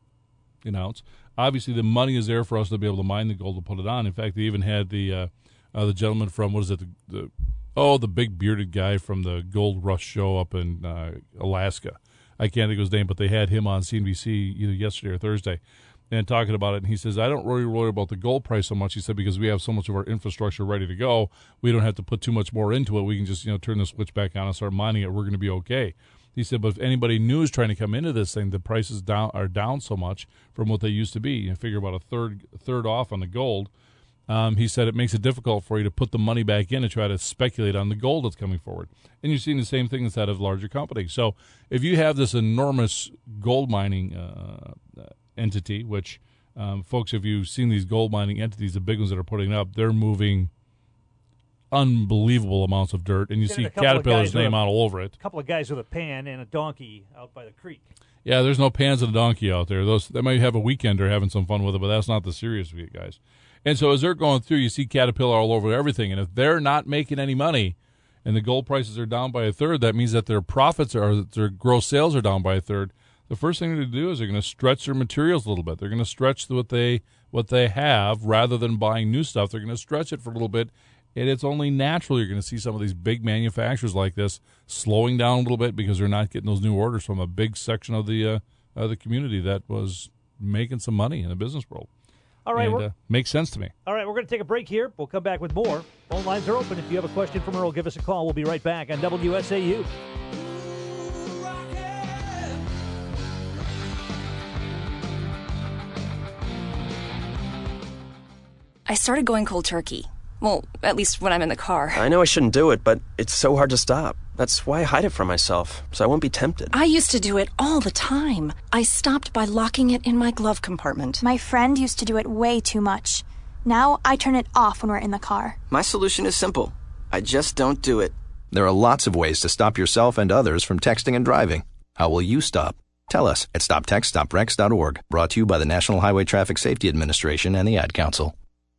an ounce. Obviously, the money is there for us to be able to mine the gold and put it on. In fact, they even had the uh, uh, the gentleman from, what is it, the, the oh, the big bearded guy from the Gold Rush show up in uh, Alaska. I can't think of his name, but they had him on C N B C either yesterday or Thursday and talking about it. And he says, I don't really worry about the gold price so much. He said, because we have so much of our infrastructure ready to go, we don't have to put too much more into it. We can just, you know, turn the switch back on and start mining it. We're going to be okay. He said, but if anybody new is trying to come into this thing, the prices down are down so much from what they used to be. You figure about a third third off on the gold. Um, he said it makes it difficult for you to put the money back in and try to speculate on the gold that's coming forward. And you're seeing the same thing inside of larger companies. So if you have this enormous gold mining uh, entity, which, um, folks, if you've seen these gold mining entities, the big ones that are putting up, they're moving unbelievable amounts of dirt, and you see Caterpillar's name out all over it. A couple of guys with a pan and a donkey out by the creek. Yeah, there's no pans and a donkey out there. Those they might have a weekender having some fun with it, but that's not the serious guys. And so as they're going through, you see Caterpillar all over everything, and if they're not making any money and the gold prices are down by a third, that means that their profits are, their gross sales are down by a third. The first thing to do is they're going to stretch their materials a little bit. They're going to stretch what they what they have rather than buying new stuff. They're going to stretch it for a little bit. And it's only natural you're going to see some of these big manufacturers like this slowing down a little bit because they're not getting those new orders from a big section of the uh, of the community that was making some money in the business world. All right. And, uh, makes sense to me. All right, we're going to take a break here. We'll come back with more. Phone lines are open. If you have a question from Earl, give us a call. We'll be right back on W S A U. I started going cold turkey. Well, at least when I'm in the car. I know I shouldn't do it, but it's so hard to stop. That's why I hide it from myself, so I won't be tempted. I used to do it all the time. I stopped by locking it in my glove compartment. My friend used to do it way too much. Now I turn it off when we're in the car. My solution is simple. I just don't do it. There are lots of ways to stop yourself and others from texting and driving. How will you stop? Tell us at stop text stop wrecks dot org. Brought to you by the National Highway Traffic Safety Administration and the Ad Council.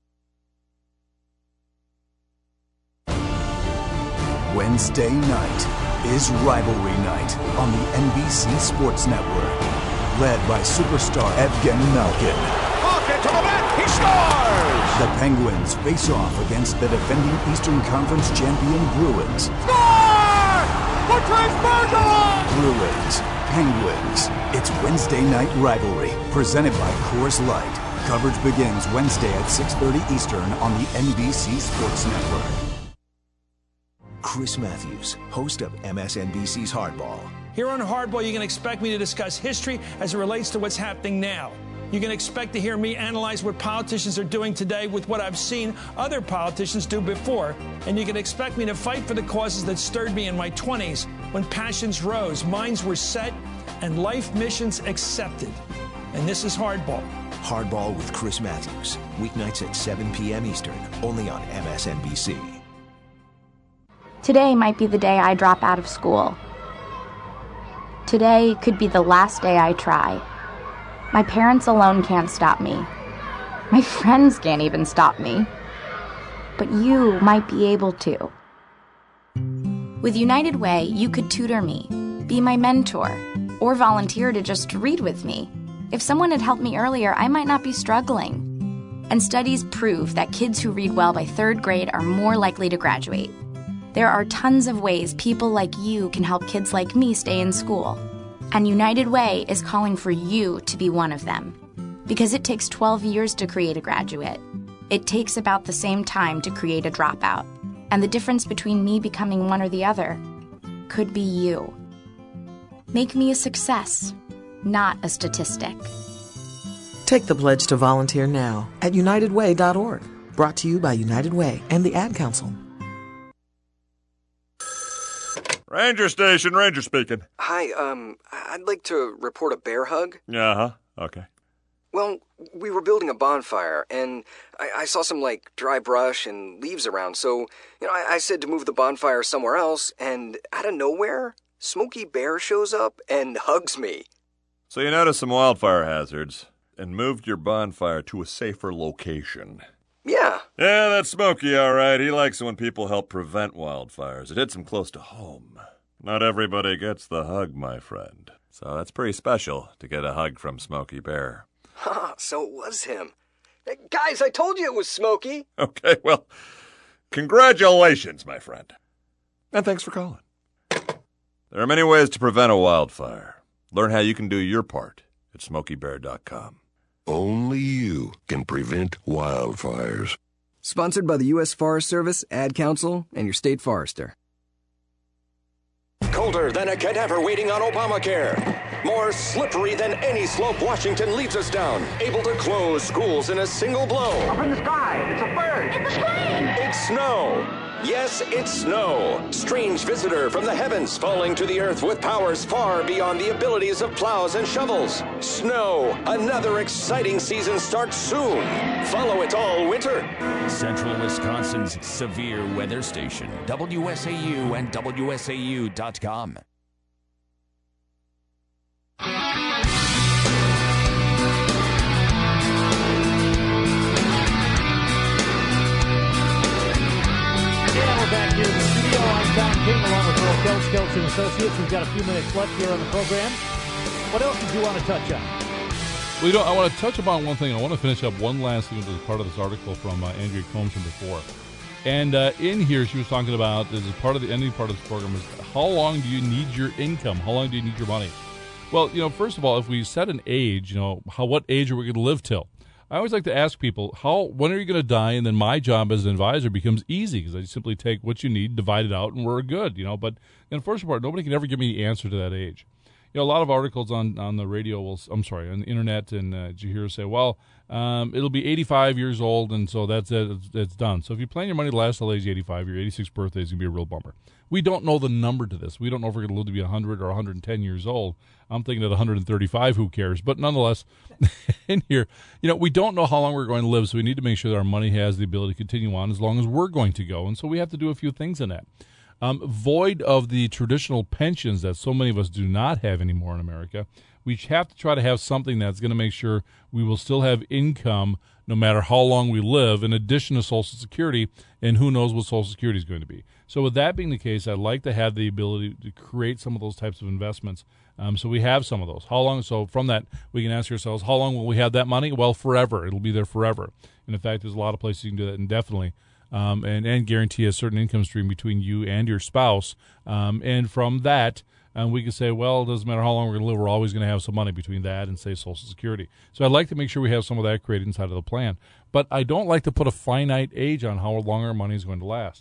Wednesday night is Rivalry Night on the N B C Sports Network. Led by superstar Evgeny Malkin. Malkin to the net, he scores! The Penguins face off against the defending Eastern Conference champion Bruins. Score! Patrice Bergeron! Bruins, Penguins. It's Wednesday Night Rivalry, presented by Coors Light. Coverage begins Wednesday at six thirty Eastern on the N B C Sports Network. Chris Matthews, host of M S N B C's Hardball, Here on Hardball, you can expect me to discuss history as it relates to what's happening now. You can expect to hear me analyze what politicians are doing today with what I've seen other politicians do before. And you can expect me to fight for the causes that stirred me in my twenties when passions rose, minds were set, and life missions accepted. And this is Hardball. Hardball with Chris Matthews. Weeknights at seven p.m. Eastern, only on M S N B C. Today might be the day I drop out of school. Today could be the last day I try. My parents alone can't stop me. My friends can't even stop me. But you might be able to. With United Way, you could tutor me, be my mentor, or volunteer to just read with me. If someone had helped me earlier, I might not be struggling. And studies prove that kids who read well by third grade are more likely to graduate. There are tons of ways people like you can help kids like me stay in school. And United Way is calling for you to be one of them. Because it takes twelve years to create a graduate. It takes about the same time to create a dropout. And the difference between me becoming one or the other could be you. Make me a success, not a statistic. Take the pledge to volunteer now at united way dot org. Brought to you by United Way and the Ad Council. Ranger Station, Ranger speaking. Hi, um, I'd like to report a bear hug. Uh-huh, okay. Well, we were building a bonfire, and I, I saw some, like, dry brush and leaves around, so, you know, I, I said to move the bonfire somewhere else, and out of nowhere, Smokey Bear shows up and hugs me. So you noticed some wildfire hazards and moved your bonfire to a safer location. Yeah. Yeah, that's Smokey, all right. He likes it when people help prevent wildfires. It hits him close to home. Not everybody gets the hug, my friend. So that's pretty special to get a hug from Smokey Bear. Ha, so it was him. Hey, guys, I told you it was Smokey. Okay, well, congratulations, my friend. And thanks for calling. There are many ways to prevent a wildfire. Learn how you can do your part at smokey bear dot com. Only you can prevent wildfires. Sponsored by the U S Forest Service, Ad Council, and your state forester. Colder than a cadaver waiting on Obamacare. More slippery than any slope Washington leads us down. Able to close schools in a single blow. Up in the sky, it's a bird. It's a plane. It's snow. Yes, it's snow. Strange visitor from the heavens falling to the earth with powers far beyond the abilities of plows and shovels. Snow. Another exciting season starts soon. Follow it all winter. Central Wisconsin's severe weather station, W S A U and W S A U dot com. Back here in the studio, I'm Tom King along with Earl Kelch, Kelch and Associates. We've got a few minutes left here on the program. What else did you want to touch on? Well, you know, I want to touch upon one thing. I want to finish up one last thing as part of this article from uh, Andrea Combs from before. And uh, in here, she was talking about, as part of the ending part of this program, is how long do you need your income? How long do you need your money? Well, you know, first of all, if we set an age, you know, how what age are we going to live till? I always like to ask people, how when are you going to die? And then my job as an advisor becomes easy because I simply take what you need, divide it out, and we're good, you know. But in the first part, nobody can ever give me the answer to that age. You know, a lot of articles on, on the radio will, I'm sorry, on the internet, and uh, you hear say, well, um, it'll be eighty-five years old, and so that's it, it's, it's done. So if you plan your money to last till age eighty-five, your eighty-sixth birthday is going to be a real bummer. We don't know the number to this. We don't know if we're going to live to be one hundred or one hundred ten years old. I'm thinking at one hundred thirty-five, who cares? But nonetheless, in here, you know, we don't know how long we're going to live, so we need to make sure that our money has the ability to continue on as long as we're going to go. And so we have to do a few things in that. Um, void of the traditional pensions that so many of us do not have anymore in America, we have to try to have something that's going to make sure we will still have income no matter how long we live, in addition to Social Security, and who knows what Social Security is going to be. So with that being the case, I'd like to have the ability to create some of those types of investments. Um, so we have some of those. How long? So from that, we can ask ourselves, how long will we have that money? Well, forever. It'll be there forever. And in fact, there's a lot of places you can do that indefinitely. Um, and, and guarantee a certain income stream between you and your spouse. Um, and from that, um, we can say, well, it doesn't matter how long we're going to live, we're always going to have some money between that and, say, Social Security. So I'd like to make sure we have some of that created inside of the plan. But I don't like to put a finite age on how long our money is going to last.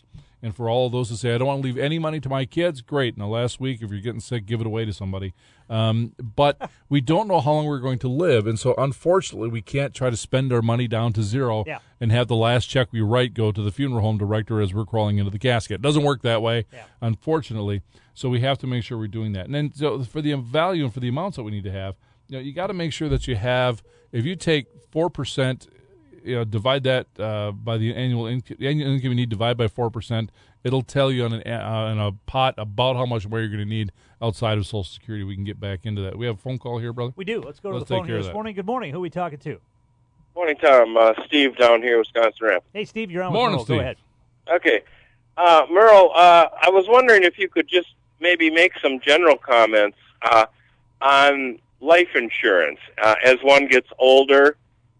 And for all of those who say, I don't want to leave any money to my kids, great. In the last week, if you're getting sick, give it away to somebody. Um, but we don't know how long we're going to live. And so, unfortunately, we can't try to spend our money down to zero yeah. and have the last check we write go to the funeral home director as we're crawling into the casket. It doesn't work that way, yeah. unfortunately. So we have to make sure we're doing that. And then so for the value and for the amounts that we need to have, you know, you got to make sure that you have, if you take four percent, you know, divide that uh, by the annual income, annual income you need, divide by four percent. It'll tell you on, an, uh, on a pot about how much more you're going to need outside of Social Security. We can get back into that. We have a phone call here, brother? We do. Let's go to Let's the phone take here care this of that. morning. Good morning. Who are we talking to? Morning, Tom. Uh, Steve down here, Wisconsin Rapids. Hey, Steve, you're on Morning, with Merle. Go Steve. ahead. Okay. Uh, Merle, uh, I was wondering if you could just maybe make some general comments uh, on life insurance. Uh, as one gets older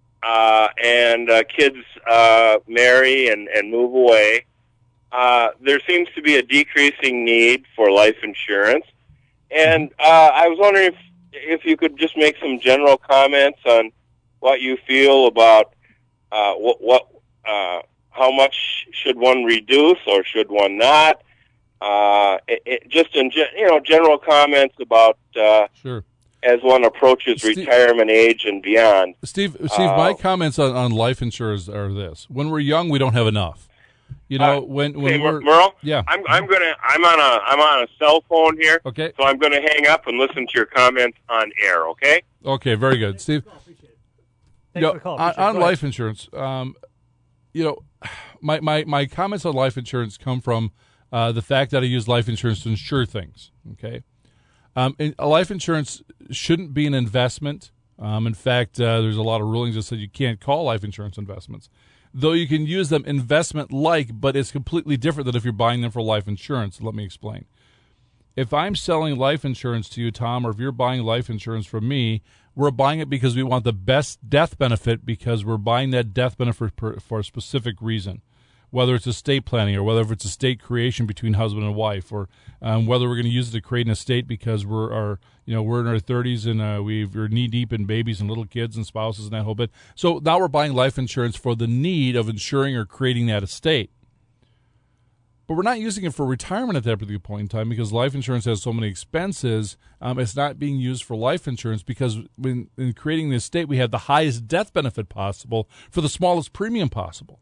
uh, and uh, kids uh, marry and, and move away, uh, there seems to be a decreasing need for life insurance. And uh, I was wondering if, if you could just make some general comments on what you feel about uh, what, what uh, how much should one reduce or should one not? Uh, it, it, just in ge- you know general comments about uh, sure. as one approaches Steve, retirement age and beyond. Steve, Steve, uh, my comments on, on life insurance are this: when we're young, we don't have enough. You know, uh, when when okay, we're Merle, yeah, I'm I'm gonna I'm on a I'm on a cell phone here. Okay, so I'm gonna hang up and listen to your comments on air. Okay. Okay, very good, Steve. Thanks you know, for the call. on, Appreciate it. on Go life ahead. insurance, um, you know, my, my, my comments on life insurance come from uh, the fact that I use life insurance to insure things. Okay, um, and life insurance shouldn't be an investment. Um, in fact, uh, there's a lot of rulings that said you can't call life insurance investments, though you can use them investment-like, but it's completely different than if you're buying them for life insurance. Let me explain. If I'm selling life insurance to you, Tom, or if you're buying life insurance from me, we're buying it because we want the best death benefit because we're buying that death benefit for, for a specific reason, whether it's estate planning or whether it's estate creation between husband and wife, or um, whether we're going to use it to create an estate because we're our, you know, we're in our thirties and uh, we've, we're knee deep in babies and little kids and spouses and that whole bit. So now we're buying life insurance for the need of insuring or creating that estate. But we're not using it for retirement at that particular point in time because life insurance has so many expenses. Um, it's not being used for life insurance because when in creating the estate, we have the highest death benefit possible for the smallest premium possible.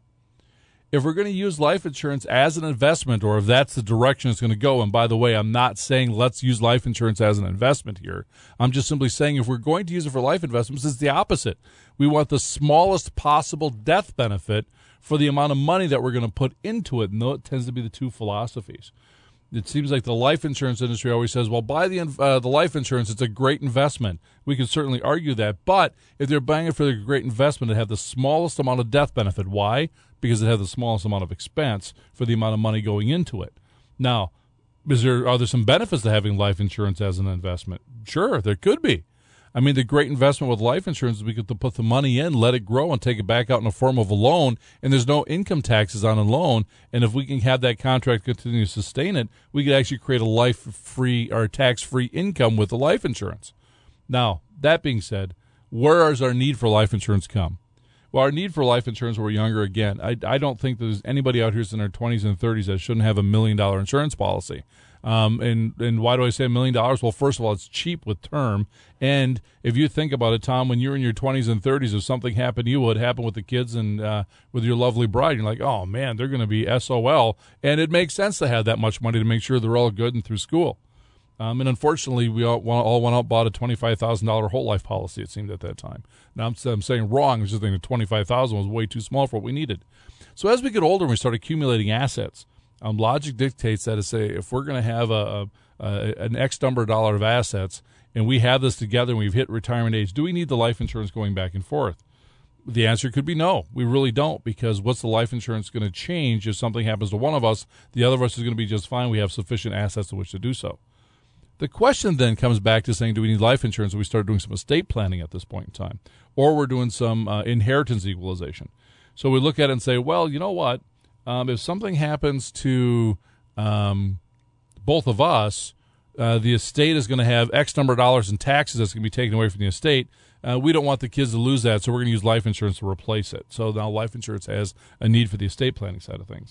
If we're going to use life insurance as an investment, or if that's the direction it's going to go, and by the way, I'm not saying let's use life insurance as an investment here. I'm just simply saying if we're going to use it for life investments, it's the opposite. We want the smallest possible death benefit for the amount of money that we're going to put into it, and it tends to be the two philosophies. It seems like the life insurance industry always says, well, buy the uh, the life insurance, it's a great investment. We can certainly argue that, but if they're buying it for the great investment, it have the smallest amount of death benefit. Why? Because it has the smallest amount of expense for the amount of money going into it. Now, is there are there some benefits to having life insurance as an investment? Sure, there could be. I mean, the great investment with life insurance is we get to put the money in, let it grow, and take it back out in the form of a loan, and there's no income taxes on a loan. And if we can have that contract continue to sustain it, we could actually create a life-free or tax-free income with the life insurance. Now, that being said, where does our need for life insurance come? Well, our need for life insurance when we're younger, again, I, I don't think there's anybody out here who's in their twenties and thirties that shouldn't have a million-dollar insurance policy. Um, and, and why do I say a million dollars? Well, first of all, it's cheap with term. And if you think about it, Tom, when you're in your twenties and thirties, if something happened to you, what happened with the kids and uh, with your lovely bride, you're like, oh, man, they're going to be S O L. And it makes sense to have that much money to make sure they're all good and through school. Um, and unfortunately, we all, all went out and bought a twenty-five thousand dollars whole life policy, it seemed, at that time. Now, I'm, I'm saying wrong. I was just thinking twenty-five thousand dollars was way too small for what we needed. So as we get older and we start accumulating assets, um, logic dictates that, to say, if we're going to have a, a, a an X number of dollars of assets and we have this together and we've hit retirement age, do we need the life insurance going back and forth? The answer could be no. We really don't, because what's the life insurance going to change if something happens to one of us? The other of us is going to be just fine. We have sufficient assets to which to do so. The question then comes back to saying, do we need life insurance? We start doing some estate planning at this point in time, or we're doing some uh, inheritance equalization. So we look at it and say, well, you know what? Um, if something happens to um, both of us, uh, the estate is going to have X number of dollars in taxes that's going to be taken away from the estate. Uh, we don't want the kids to lose that, so we're going to use life insurance to replace it. So now life insurance has a need for the estate planning side of things.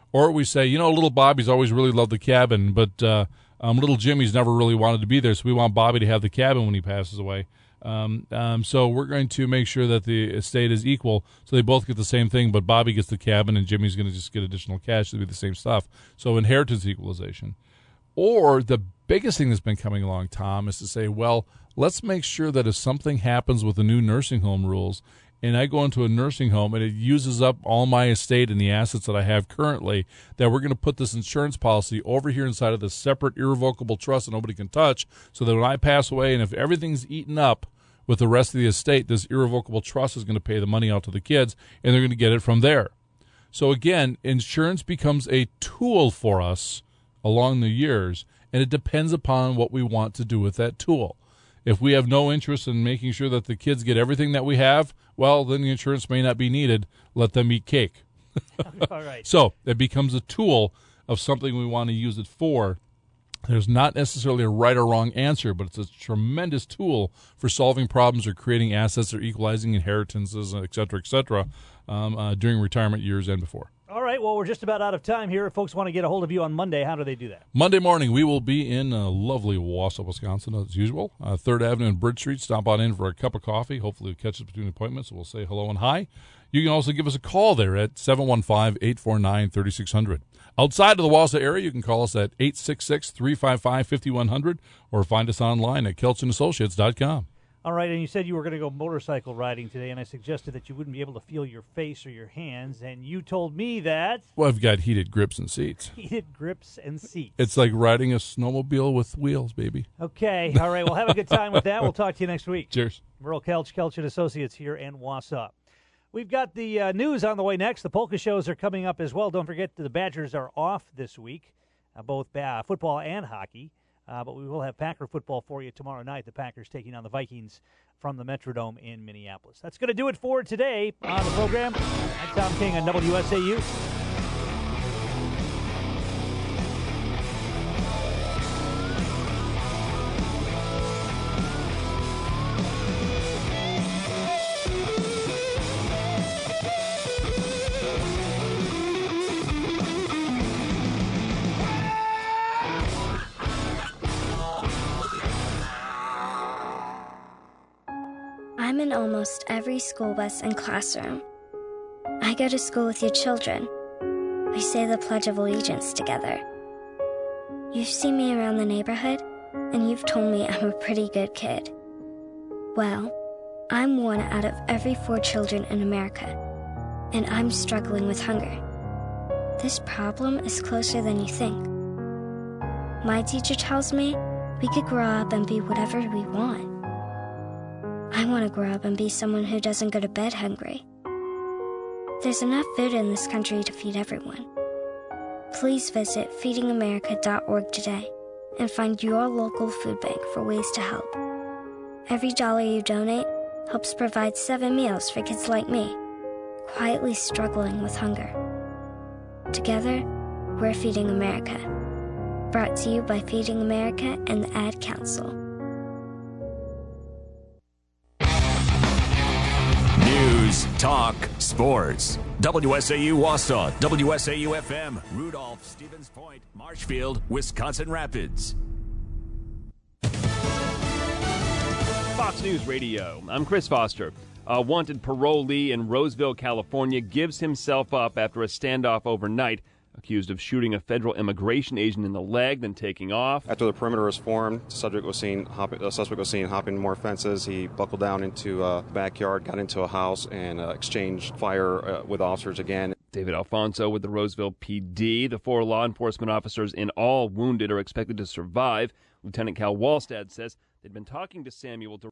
Or we say, you know, little Bobby's always really loved the cabin, but uh, um, little Jimmy's never really wanted to be there, so we want Bobby to have the cabin when he passes away. Um, um, so we're going to make sure that the estate is equal, so they both get the same thing, but Bobby gets the cabin and Jimmy's going to just get additional cash to be the same stuff. So inheritance equalization. Or the biggest thing that's been coming along, Tom, is to say, well, let's make sure that if something happens with the new nursing home rules and I go into a nursing home and it uses up all my estate and the assets that I have currently, that we're going to put this insurance policy over here inside of this separate irrevocable trust that nobody can touch, so that when I pass away and if everything's eaten up with the rest of the estate, this irrevocable trust is going to pay the money out to the kids, and they're going to get it from there. So again, insurance becomes a tool for us along the years, and it depends upon what we want to do with that tool. If we have no interest in making sure that the kids get everything that we have, well, then the insurance may not be needed. Let them eat cake. All right. So it becomes a tool of something we want to use it for. There's not necessarily a right or wrong answer, but it's a tremendous tool for solving problems or creating assets or equalizing inheritances, et cetera, et cetera, um, uh, during retirement years and before. All right, well, we're just about out of time here. If folks want to get a hold of you on Monday, how do they do that? Monday morning, we will be in uh, lovely Wausau, Wisconsin, as usual. Uh, third Avenue and Bridge Street. Stop on in for a cup of coffee. Hopefully we'll catch us between appointments, so we'll say hello and hi. You can also give us a call there at seven one five, eight four nine, three six zero zero. Outside of the Wausau area, you can call us at eight six six, three five five, five one zero zero or find us online at kelch and associates dot com. All right, and you said you were going to go motorcycle riding today, and I suggested that you wouldn't be able to feel your face or your hands, and you told me that... Well, I've got heated grips and seats. Heated grips and seats. It's like riding a snowmobile with wheels, baby. Okay, all right, well, have a good time with that. We'll talk to you next week. Cheers. Merle Kelch, Kelch and Associates here in Wausau. We've got the uh, news on the way next. The polka shows are coming up as well. Don't forget the Badgers are off this week, uh, both uh, football and hockey. Uh, but we will have Packer football for you tomorrow night. The Packers taking on the Vikings from the Metrodome in Minneapolis. That's going to do it for today on the program. I'm Tom King on W S A U. I'm in almost every school bus and classroom. I go to school with your children. We say the Pledge of Allegiance together. You've seen me around the neighborhood, and you've told me I'm a pretty good kid. Well, I'm one out of every four children in America, and I'm struggling with hunger. This problem is closer than you think. My teacher tells me we could grow up and be whatever we want. I want to grow up and be someone who doesn't go to bed hungry. There's enough food in this country to feed everyone. Please visit feeding america dot org today and find your local food bank for ways to help. Every dollar you donate helps provide seven meals for kids like me, quietly struggling with hunger. Together, we're Feeding America. Brought to you by Feeding America and the Ad Council. News, talk, sports. W S A U Wausau, W S A U F M, Rudolph, Stevens Point, Marshfield, Wisconsin Rapids. Fox News Radio. I'm Chris Foster. A wanted parolee in Roseville, California, gives himself up after a standoff overnight, accused of shooting a federal immigration agent in the leg, then taking off. After the perimeter was formed, the subject was seen hopping, the suspect was seen hopping more fences. He buckled down into a backyard, got into a house, and uh, exchanged fire uh, with officers again. David Alfonso with the Roseville P D. The four law enforcement officers in all wounded are expected to survive. Lieutenant Cal Wallstad says they'd been talking to Samuel to